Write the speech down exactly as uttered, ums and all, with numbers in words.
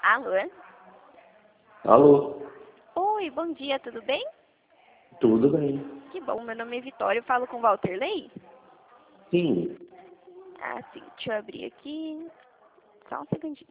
Alô? Alô, Oi, bom dia, tudo bem? tudo bem? Que bom, meu nome é Vitória, eu falo com o Walter Ley? Sim, Ah, sim, deixa eu abrir aqui. Só um segundinho.